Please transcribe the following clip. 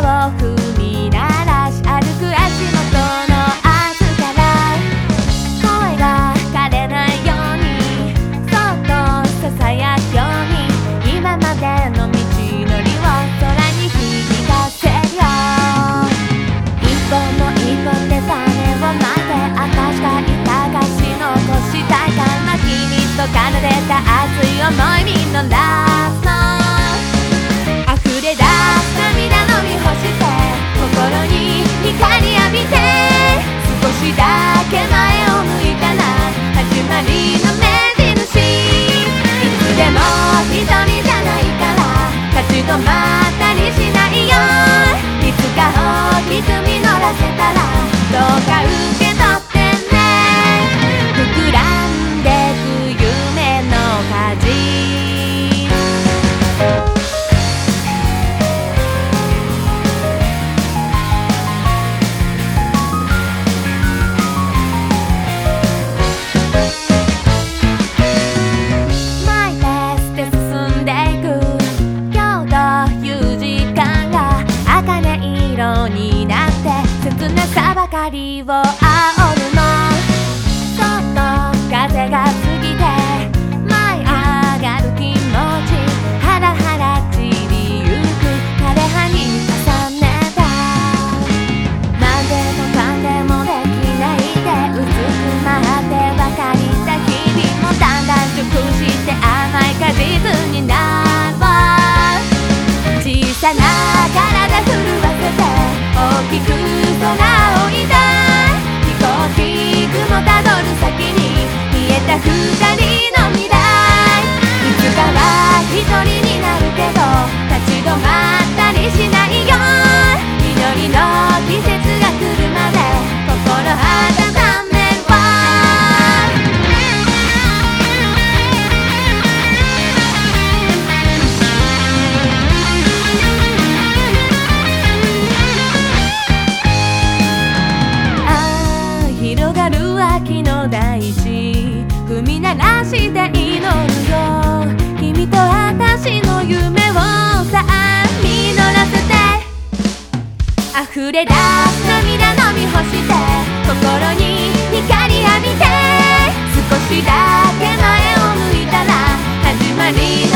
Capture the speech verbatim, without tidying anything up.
を踏み鳴らし歩く足元の明日から声が枯れないようにそっとささやくように今までの道のりを空に響かせるよ一本の一本で種をまいて明かしたいたかし残したいから君と奏でた熱い想いみのラスト溢れ出す涙飲み干して心に光浴びて少しだけ前を向いたら始まりの目印いつでも一人じゃないから立ち止まったりしないよいつか大きく実らせたらどうか受け取ってね膨らんでく夢の果実になって切なさばかりを煽るのそっと風が過ぎて舞い上がる気持ちハラハラ散りゆく枯れ葉に重ねた何でもかんでもできないで薄く待ってばかりた日々もだんだん熟して甘い果実になる小さな体震わせて大きく空を抱いた飛行機雲たどる先に見えた二人の未来いつかは一人になるけど立ち止まったりしないよ緑の季節が来るまで心温めろ広がる秋の大地踏み鳴らして祈るよ君と私の夢をさあ実らせて溢れ出す涙飲み干して心に光浴びて少しだけ前を向いたら始まりの